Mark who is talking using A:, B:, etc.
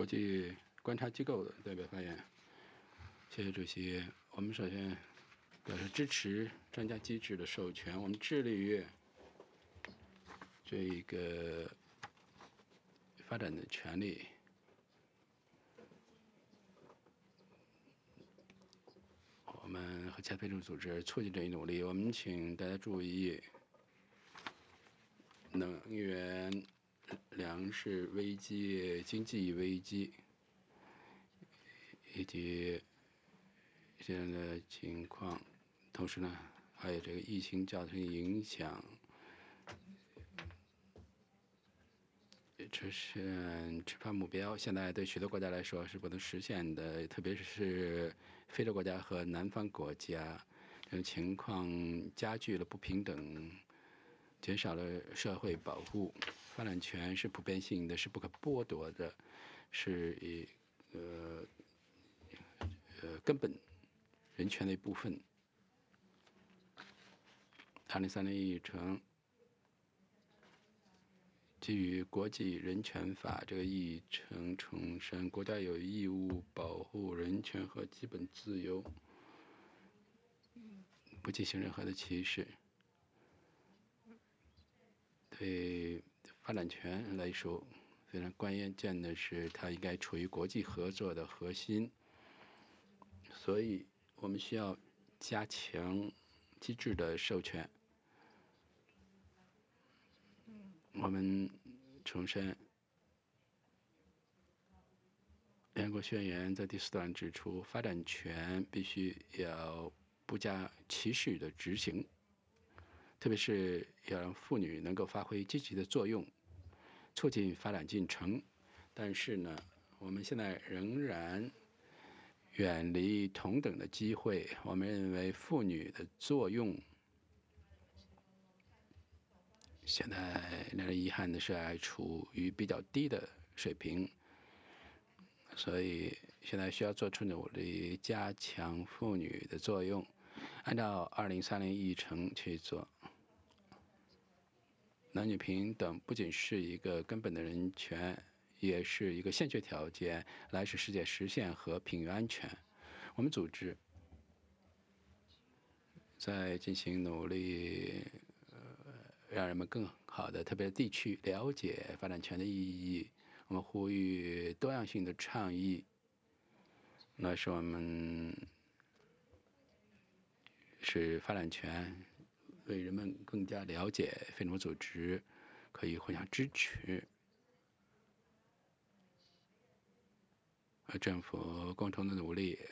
A: 国际观察机构的代表发言。谢谢主席。我们首先表示支持专家机制的授权，我们致力于这个发展的权利。我们和其他非政府组织促进这一努力。我们请大家注意，能源、粮食危机、经济危机以及现在的情况，同时呢，还有这个疫情造成影响，实现持发目标，现在对许多国家来说是不能实现的，特别是非洲国家和南方国家，这种情况加剧了不平等，减少了社会保护。发展权是普遍性的，是不可剥夺的，是根本人权的一部分。2030议程基于国际人权法这个议程重申，国家有义务保护人权和基本自由，不进行任何的歧视。对发展权来说，非常关键的是，它应该处于国际合作的核心。所以我们需要加强机制的授权。我们重申，联合国宣言在第4段指出，发展权必须要不加歧视的执行，特别是要让妇女能够发挥积极的作用，促进发展进程。但是呢，我们现在仍然远离同等的机会。我们认为妇女的作用现在令人遗憾的是还处于比较低的水平，所以现在需要做出努力，加强妇女的作用，按照2030议程去做。男女平等不仅是一个根本的人权，也是一个先决条件，来使世界实现和平与安全。我们组织在进行努力，让人们更好的，特别是地区了解发展权的意义。我们呼吁多样性的倡议，那是我们使发展权为人们更加了解，非政府组织可以互相支持，和政府共同的努力，